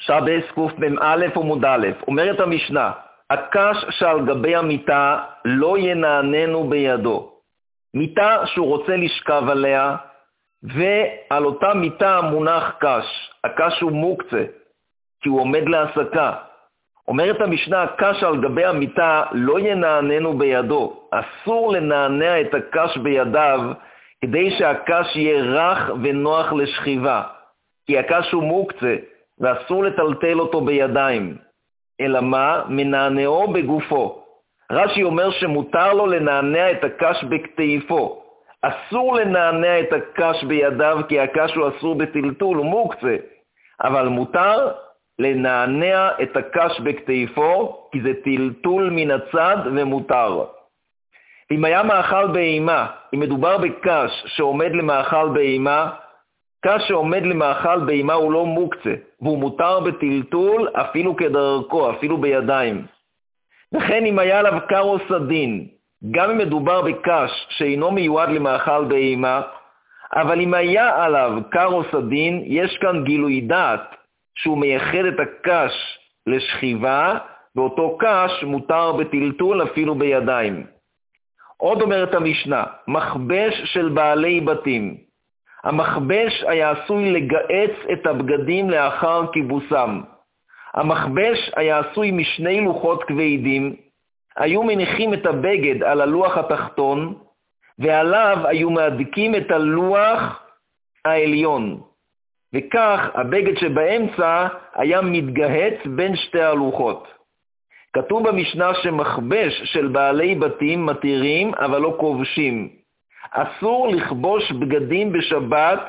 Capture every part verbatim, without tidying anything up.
שבס קמ"א עמוד א', אומרת המשנה, הקש שעל גבי המיטה לא ינעננו בידו. מיטה שהוא רוצה לשכב עליה, ועל אותה מיטה מונח קש. הקש הוא מוקצה, כי הוא עומד להסקה. אומרת המשנה, הקש על גבי המיטה לא ינעננו בידו. אסור לנענע את הקש בידיו, כדי שהקש יהיה רך ונוח לשכיבה. כי הקש הוא מוקצה, ואסור לטלטל אותו בידיים. אלא מה? מנענעו בגופו. רש"י אומר שמותר לו לנענע את הקש בכתפו. אסור לנענע את הקש בידיו, כי הקש הוא אסור בטלטול, הוא מוקצה. אבל מותר לנענע את הקש בכתפו, כי זה טלטול מן הצד ומותר. אם היה מאכל בהמה, אם מדובר בקש שעומד למאכל בהמה, קש שעומד למאכל בהמה הוא לא מוקצה, והוא מותר בטלטול אפילו כדרכו, אפילו בידיים. וכן אם היה עליו קר או סדין, גם אם מדובר בקש שאינו מיועד למאכל בהמה, אבל אם היה עליו קר או סדין, יש כאן גילוי דעת שהוא מייחד את הקש לשכיבה, ואותו קש מותר בטלטול אפילו בידיים. עוד אומרת המשנה, מכבש של בעלי בתים. המכבש היה עשוי לגעץ את הבגדים לאחר כיבוסם. המכבש היה עשוי משני לוחות כבדים, היו מניחים את הבגד על הלוח התחתון, ועליו היו מהדקים את הלוח העליון. וכך הבגד שבאמצע היה מתגהץ בין שתי הלוחות. כתוב במשנה שמכבש של בעלי בתים מתירים אבל לא כובשים. אסור לכבוש בגדים בשבת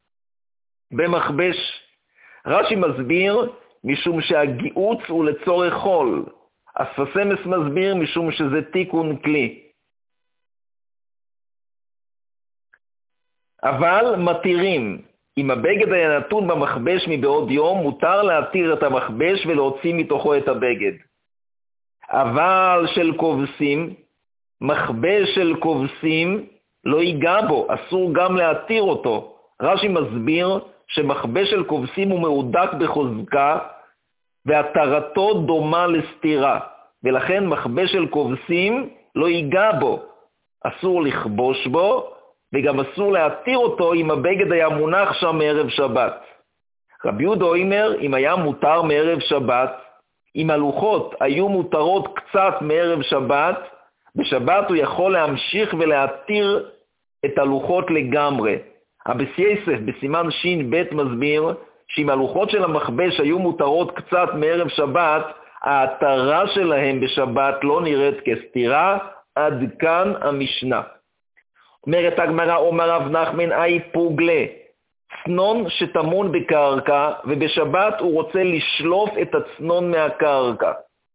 במכבש. רש"י מסביר משום שהגיעוץ הוא לצורך חול. אספסמס מסביר משום שזה תיקון כלי. אבל מתירים. אם הבגד היה נתון במכבש מבעוד יום, מותר להתיר את המכבש ולהוציא מתוכו את הבגד. אבל של כובסים, מכבש של כובסים, לא ייגע בו, אסור גם להתיר אותו. רש"י מסביר שמכבש של כובסים הוא מהודק בחוזקה, והתרתו דומה לסתירה, ולכן מכבש של כובסים לא ייגע בו. אסור לכבוש בו, וגם אסור להתיר אותו אם הבגד היה מונח שם מערב שבת. רבי יהודה אומר, אם היה מותר מערב שבת, אם הלוחות היו מותרות קצת מערב שבת, בשבת הוא יכול להמשיך ולהתיר את הלוחות לגמרי. אבס יוסף בסימן שין בית מסביר, שאם הלוחות של המכבש היו מותרות קצת מערב שבת, ההתרה שלהם בשבת לא נראית כסתירה. עד כאן המשנה. אומרת הגמרא, אומר רב נחמן, אי פוגלה, צנון שטמון בקרקע, ובשבת הוא רוצה לשלוף את הצנון מהקרקע.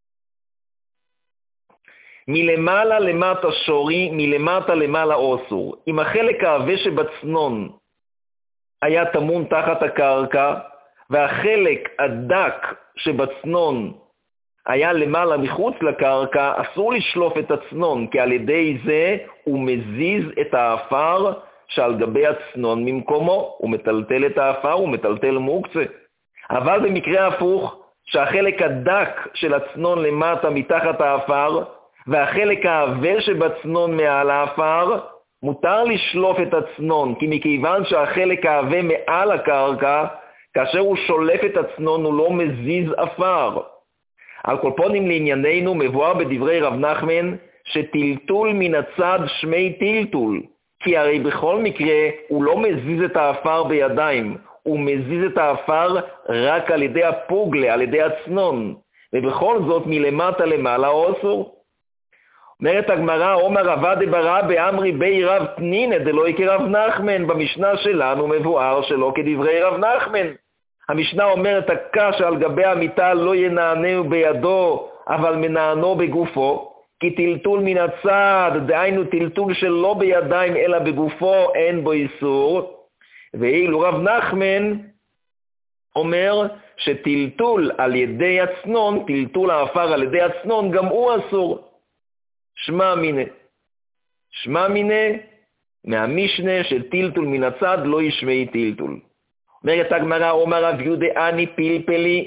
מלמעלה למטה שורי, מלמטה למעלה אוסור. אם החלק העבה שבצנון היה טמון תחת הקרקע, והחלק הדק שבצנון היה למעלה מחוץ לקרקע, אסור לשלוף את הצנון, כי על ידי זה הוא מזיז את האפר שעל גבי הצנון ממקומו. הוא מטלטל את האפר, הוא מטלטל מוקצה. אבל במקרה הפוך, שהחלק הדק של הצנון למטה מתחת האפר, והחלק העבה שבצנון מעל האפר, מותר לשלוף את הצנון, כי מכיוון שהחלק העבה מעל הקרקע, כאשר הוא שולף את הצנון הוא לא מזיז אפר. על כל פונים לענייננו מבואר בדברי רב נחמן שטלטול מן הצד שמי טלטול, כי הרי בכל מקרה הוא לא מזיז את האפר בידיים, הוא מזיז את האפר רק על ידי הפוגלה, על ידי הצנון, ובכל זאת מלמטה למעלה אוסור. אומרת הגמרא, אומר רבא דברא באמרי בי רב תנינא דלא כרב נחמן. במשנה שלנו מבואר שלא כדברי רב נחמן. המשנה אומרת, הקש על גבי המיטה לא ינענעו בידו, אבל מנענו בגופו, כי טלטול מן הצד, דהיינו טלטול שלא בידיים אלא בגופו, אין בו איסור. ואילו רב נחמן אומר שטלטול על ידי הצנון, טלטול האפר על ידי הצנון, גם הוא אסור. שמע מיני. שמע מיני מהמשנה של טלטול מן הצד לא ישמעי טלטול. אומרת הגמרא, אומר רב יהודה אני פלפלי,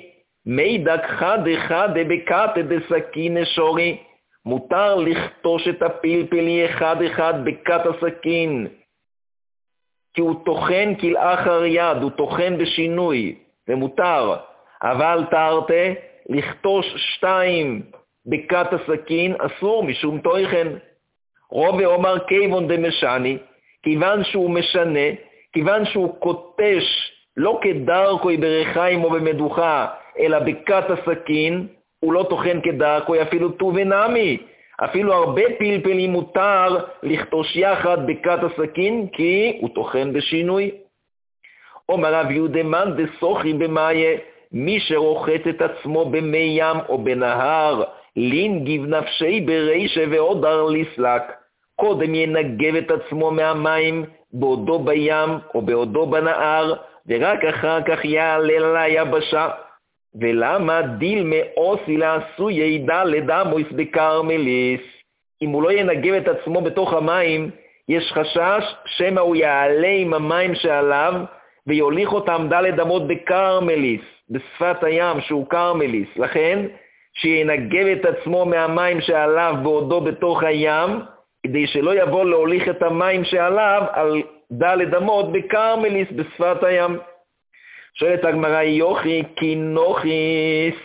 מידק חד אחד בקת דסכין נשורי, מותר לכתוש את הפלפלי אחד אחד בקת הסכין, כי הוא תוכן כלאחר יד, הוא תוכן בשינוי, ומותר. אבל תרתי, לכתוש שתיים בקת הסכין, אסור משום תוכן. רובה אומר כיוון דמשני, כיוון שהוא משנה, כיוון שהוא קוטש, לא כדרכוי ברחיים או במדוכה, אלא בקת הסכין, הוא לא תוכן כדרכוי, אפילו טוב ונמי. אפילו הרבה פלפלים מותר לכתוש יחד בקת הסכין, כי הוא תוכן בשינוי. אומר רב יהודה מאן דסוכי במאיה, מי שרוחץ את עצמו במי ים או בנהר, לינגיב נפשי ברישה ועודר לסלק, קודם ינגב את עצמו מהמים בעודו בים או בעודו בנהר, ורק אחר כך יעלה ליבשה. ולמה דיל מאוסי לעשו ידע לדמויס בקרמליס? אם הוא לא ינגב את עצמו בתוך המים, יש חשש שמא הוא יעלה עם המים שעליו ויוליך אותם דלת אמות בקרמליס, בשפת הים שהוא קרמליס. לכן שינגב את עצמו מהמים שעליו בעודו בתוך הים, כדי שלא יבוא להוליך את המים שעליו על דלת אמות בקרמליס בשפת הים. שואלת הגמרא, יוכי כינוכיס,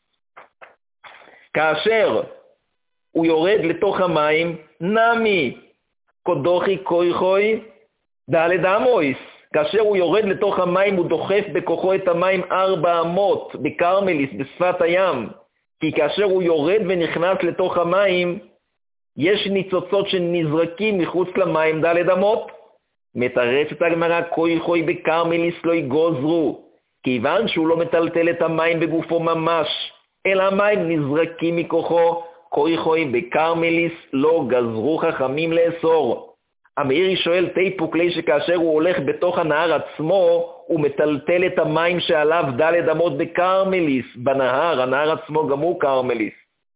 כאשר הוא יורד לתוך המים, נמי קודוכי קויכוי דלת אמויס, כאשר הוא יורד לתוך המים הוא דוחף בכוחו את המים ארבע אמות בקרמליס בשפת הים, כי כאשר הוא יורד ונכנס לתוך המים יש ניצוצות שנזרקים מחוץ למים דלת אמות. מתרצת הגמרא, קויכוי בקרמליס לא יגוזרו, כיוון שהוא לא מטלטל את המים בגופו ממש, אלא המים נזרקים מכוחו, קויכוי בקרמליס לא גזרו חכמים לאסור. המאירי שואל תיפוק לי שכאשר הוא הולך בתוך הנהר עצמו, הוא מטלטל את המים שעליו דלת אמות בקרמליס, בנהר, הנהר עצמו גם הוא קרמליס.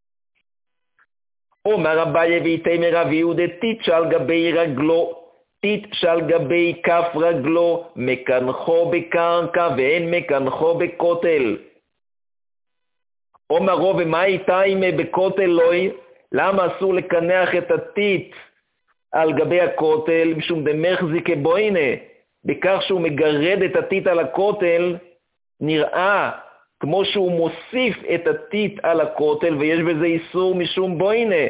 אומר אביי ואיתמר רב יהודה, טיט שעל גבי רגלו, טיט שעל גבי כף רגלו, מקנחו בקרקע ואין מקנחו בכותל. אומר רוב, ומה איתה אם בכותל לוי? למה אסור לקנח את הטיט על גבי הכותל? משום דמחזיק בוינה, בכך שהוא מגרד את הטיט על הכותל, נראה כמו שהוא מוסיף את הטיט על הכותל, ויש בזה איסור משום בוינה.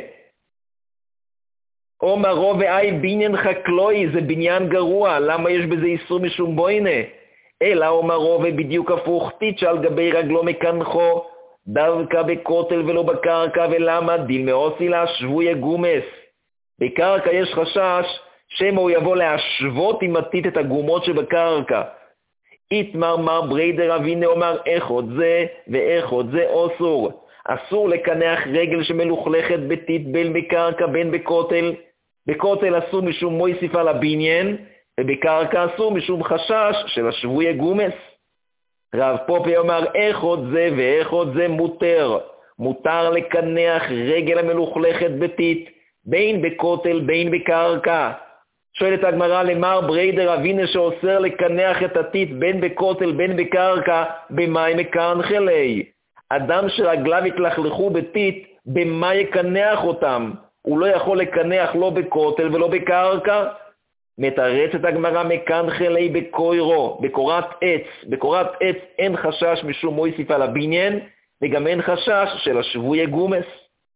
אומר רוב ואי בניין חקלוי, זה בניין גרוע, למה יש בזה איסור משום בוינה? אלא אומר רוב בדיוק הפוך, טיט שעל גבי רגלו מקנחו, דווקא בכותל ולא בקרקע, ולמה? דיל מאוסי להשווי הגומס. בקרקע יש חשש שמא הוא יבוא להשוות עם הטיט את הגומות שבקרקע. איתמר מר בריידר אבינה אומר, איך עוד זה ואיך עוד זה אוסור. אסור לקנח רגל שמלוכלכת בטיט בין בקרקע בין בכותל. בכותל אסור משום מויסיף על הבניין, ובקרקע אסור משום חשש של השבוי הגומס. רב פופי אומר, איך עוד זה ואיך עוד זה מותר. מותר לקנח רגל המלוכלכת בטיט, בין בכותל בין בקרקע. שואלת הגמרא, למר בריידר אבינה שאוסר לקנח את הטיט בין בכותל בין בקרקע, במה מקרנחלי? אדם שרגליו התלכלכו בטיט, במה יקנח אותם? הוא לא יכול לקנח לא בכותל ולא בקרקע. מתרצת הגמרא, מקרנחלי בקוירו, בקורת עץ. בקורת עץ אין חשש משום מויסיף על הבניין, וגם אין חשש של השבוי גומס.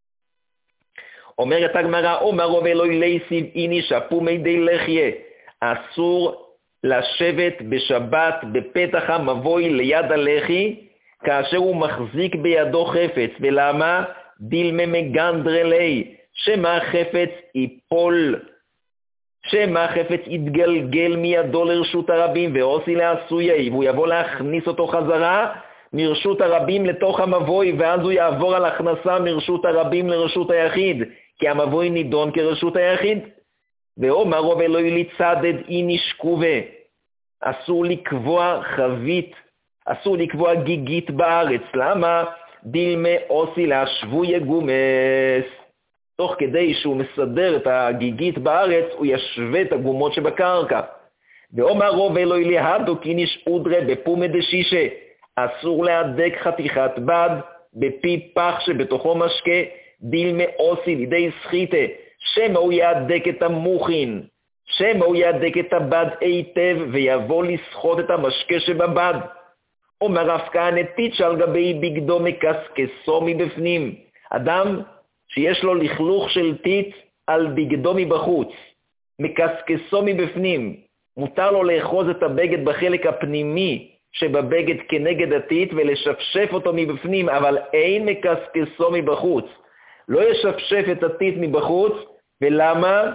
אומרת הגמרא, אומר רוב אלוהי לייסיב איני שפו מידי לחיה, אסור לשבת בשבת בפתח המבוי ליד הלחי, כאשר הוא מחזיק בידו חפץ. ולמה? דילמה מגנדרלי, שמה החפץ ייפול, שמה החפץ יתגלגל מידו לרשות הרבים, ועושי לעשויי, והוא יבוא להכניס אותו חזרה מרשות הרבים לתוך המבוי, ואז הוא יעבור על הכנסה מרשות הרבים לרשות היחיד, כי המבוי נידון כרשות היחיד. ואומר רוב אלוהי לצדד איני שקובה, אסור לקבוע חבית, אסור לקבוע גיגית בארץ. למה? דילמה עושי להשבוי גומס. תוך כדי שהוא מסדר את הגיגית בארץ, הוא ישווה את הגומות שבקרקע. ואומר רוב אלוהי להדו כי נשעודרה בפומא דשישה, אסור להדק חתיכת בד בפי פח שבתוכו משקה, דילמה עושי לידי סחיטה, שמא הוא יהדק את המוכין, שמא הוא יהדק את הבד היטב ויבוא לסחוט את המשקה שבבד. אומר רב כהנא, טיט שעל גבי בגדו מקסקסו מבפנים. אדם שיש לו לכלוך של טיט על בגדו מבחוץ, מקסקסו מבפנים, מותר לו לאחוז את הבגד בחלק הפנימי שבבגד כנגד הטיט ולשפשף אותו מבפנים, אבל אין מקסקסו מבחוץ. לא ישפשף את הטיט מבחוץ. ולמה?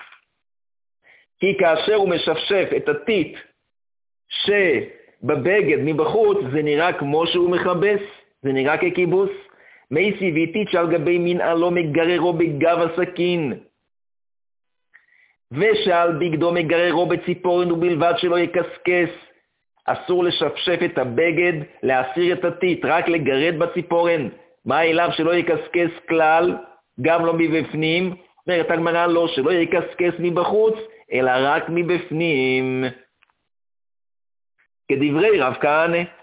כי כאשר הוא משפשף את הטיט שבבגד מבחוץ, זה נראה כמו שהוא מחבס, זה נראה ככיבוס. מי סיביתית שעל גבי מנעלו מגררו בגב הסכין, ושעל בגדו מגררו בציפורן ובלבד שלא יקסקס. אסור לשפשף את הבגד, להסיר את הטיט, רק לגרד בציפורן. מה אליו שלא יקסקס כלל, גם לא מבפנים? אומרת הגמרא לא, שלא יקסקס מבחוץ, אלא רק מבפנים. כדברי רב כהנא.